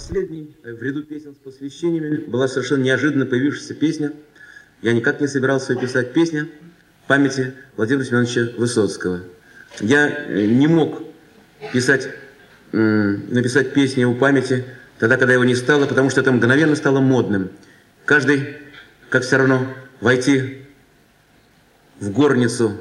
Последней в ряду песен с посвящениями была совершенно неожиданно появившаяся песня. Я никак не собирался ее писать. Песня памяти Владимира Семеновича Высоцкого. Я не мог написать песню его памяти тогда, когда его не стало, потому что это мгновенно стало модным. Каждый, как все равно, войти в горницу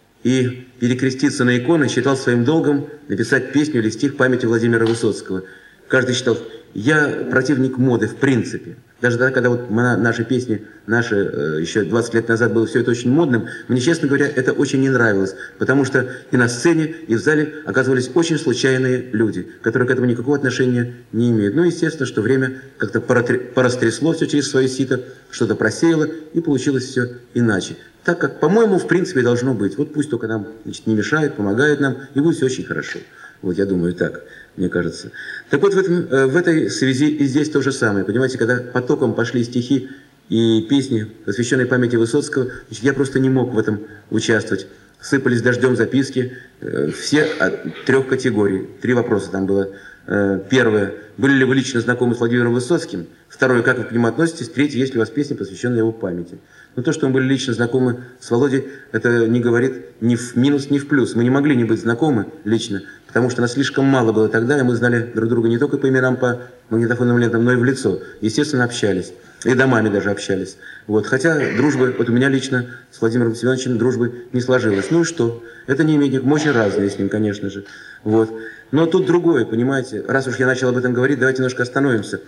и перекреститься на иконы считал своим долгом написать песню или стих памяти Владимира Высоцкого. Каждый считал, я противник моды в принципе. Даже тогда, когда вот наши песни, еще 20 лет назад было все это очень модным, мне, честно говоря, это очень не нравилось, потому что и на сцене, и в зале оказывались очень случайные люди, которые к этому никакого отношения не имеют. Ну, естественно, что время как-то порастрясло все через свое сито, что-то просеяло, и получилось все иначе. Так как, по-моему, в принципе, должно быть. Вот пусть только нам, значит, не мешает, помогает нам, и будет все очень хорошо. Вот я думаю так, мне кажется. Так вот, в этой связи и здесь то же самое. Понимаете, когда потоком пошли стихи и песни, посвященные памяти Высоцкого, значит, я просто не мог в этом участвовать. Сыпались дождем записки, все от 3 категорий. 3 вопроса там было. Первое, были ли вы лично знакомы с Владимиром Высоцким? Второе, как вы к нему относитесь? Третье, есть ли у вас песни, посвященные его памяти? Но то, что мы были лично знакомы с Володей, это не говорит ни в минус, ни в плюс. Мы не могли не быть знакомы лично, потому что нас слишком мало было тогда, и мы знали друг друга не только по именам, по магнитофонным лентам, но и в лицо. Естественно, общались. И домами даже общались. Вот. Хотя дружбы, вот у меня лично с Владимиром Семеновичем дружбы не сложилось. Ну и что? Это не имеет никакого, мы очень разные с ним, конечно же. Вот. Но тут другое, понимаете. Раз уж я начал об этом говорить, давайте немножко остановимся.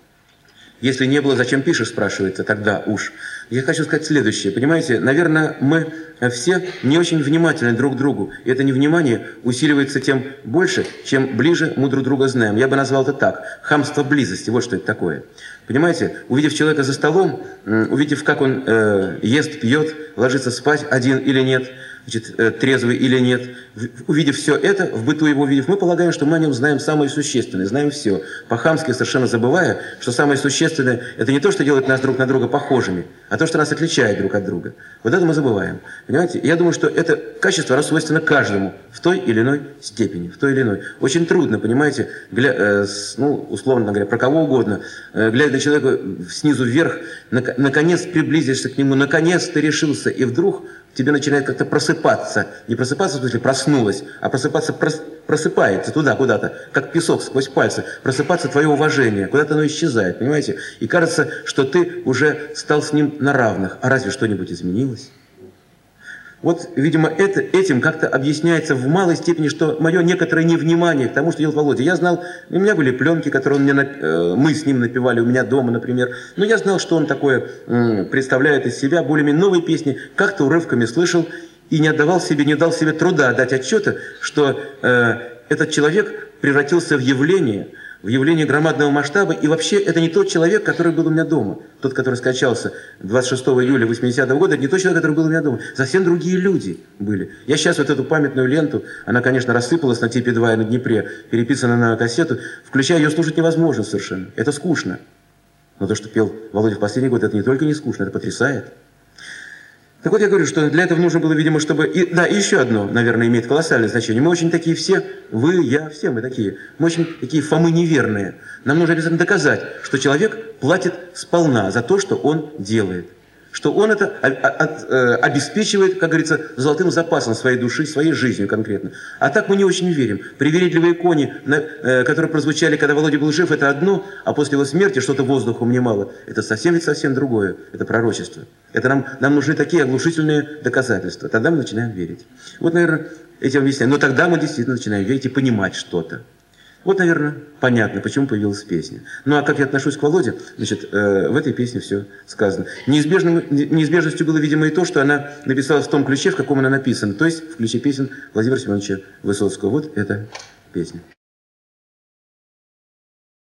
Если не было, зачем пишешь, спрашивается, тогда уж. Я хочу сказать следующее. Понимаете, наверное, мы все не очень внимательны друг к другу. И это невнимание усиливается тем больше, чем ближе мы друг друга знаем. Я бы назвал это так. Хамство близости. Вот что это такое. Понимаете, увидев человека за столом, увидев, как он ест, пьет, ложится спать, один или нет, значит, трезвый или нет, увидев все это, в быту его увидев, мы полагаем, что мы о нем знаем самое существенное, знаем все. По-хамски совершенно забывая, что самое существенное – это не то, что делает нас друг на друга похожими, а то, что нас отличает друг от друга. Вот это мы забываем. Понимаете? Я думаю, что это качество, оно свойственно каждому в той или иной степени, в той или иной. Очень трудно, понимаете, условно говоря, про кого угодно, глядя на человека снизу вверх, наконец приблизишься к нему, наконец ты решился, и вдруг тебе начинает как-то просыпаться. Не просыпаться, в смысле проснулась, а просыпается туда куда-то, как песок сквозь пальцы. Просыпаться твое уважение, куда-то оно исчезает, понимаете? И кажется, что ты уже стал с ним на равных. А разве что-нибудь изменилось? Вот, видимо, этим как-то объясняется в малой степени, что мое некоторое невнимание к тому, что делал Володя. Я знал, у меня были пленки, которые мы с ним напевали у меня дома, например. Но я знал, что он такое представляет из себя, более-менее новые песни, как-то урывками слышал и не дал себе труда дать отчета, что этот человек превратился в явление громадного масштаба, и вообще это не тот человек, который был у меня дома. Тот, который скончался 26 июля 80-го года, это не тот человек, который был у меня дома. Совсем другие люди были. Я сейчас вот эту памятную ленту, она, конечно, рассыпалась на типе 2 и на Днепре, переписана на кассету, включая ее слушать невозможно совершенно. Это скучно. Но то, что пел Володя в последний год, это не только не скучно, это потрясает. Так вот, я говорю, что для этого нужно было, видимо, чтобы... И еще одно, наверное, имеет колоссальное значение. Мы очень такие все, вы, я, все мы такие. Мы очень такие Фомы неверные. Нам нужно обязательно доказать, что человек платит сполна за то, что он делает. Что он это обеспечивает, как говорится, золотым запасом своей души, своей жизнью конкретно. А так мы не очень верим. Привередливые кони, которые прозвучали, когда Володя был жив, это одно, а после его смерти что-то воздухом немало. Это совсем другое. Это пророчество. Это нам нужны такие оглушительные доказательства. Тогда мы начинаем верить. Вот, наверное, этим объясняю. Но тогда мы действительно начинаем верить и понимать что-то. Вот, наверное, понятно, почему появилась песня. Ну, а как я отношусь к Володе, значит, в этой песне все сказано. Неизбежностью было, видимо, и то, что она написалась в том ключе, в каком она написана, то есть в ключе песен Владимира Семеновича Высоцкого. Вот эта песня.